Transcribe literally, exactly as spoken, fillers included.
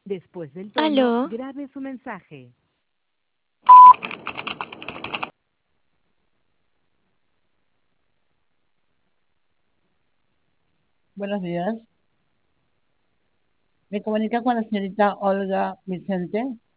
Después del tono, Aló, grabe su mensaje. Buenos días. Me comunica con la señorita Olga Vicente.